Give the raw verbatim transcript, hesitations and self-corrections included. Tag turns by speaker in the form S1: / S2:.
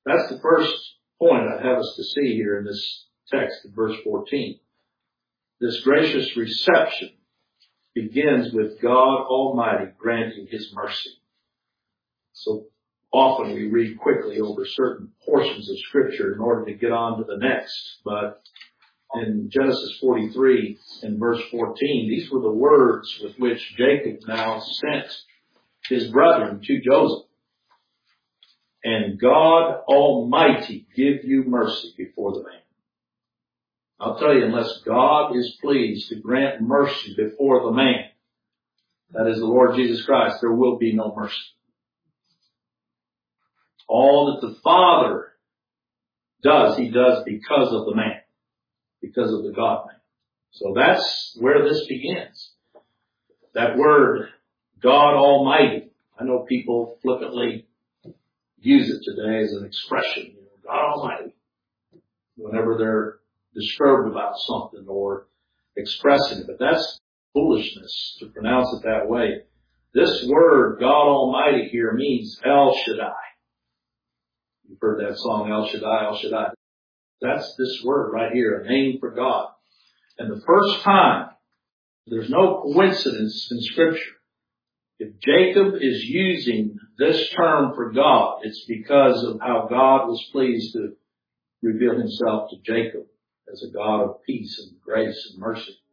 S1: That's the first point I'd have us to see here in this text in verse fourteen. This gracious reception begins with God Almighty granting His mercy. So often we read quickly over certain portions of Scripture in order to get on to the next. But in Genesis forty-three and verse fourteen, these were the words with which Jacob now sent his brethren to Joseph. And God Almighty give you mercy before the man. I'll tell you, unless God is pleased to grant mercy before the man, that is the Lord Jesus Christ, there will be no mercy. All that the Father does, He does because of the man, because of the God-man. So that's where this begins. That word, God Almighty, I know people flippantly use it today as an expression, you know, God Almighty, whenever they're disturbed about something or expressing it. But that's foolishness to pronounce it that way. This word, God Almighty, here means El Shaddai. You've heard that song, El Shaddai, El Shaddai. That's this word right here, a name for God. And the first time, there's no coincidence in Scripture. If Jacob is using this term for God, it's because of how God was pleased to reveal Himself to Jacob as a God of peace and grace and mercy.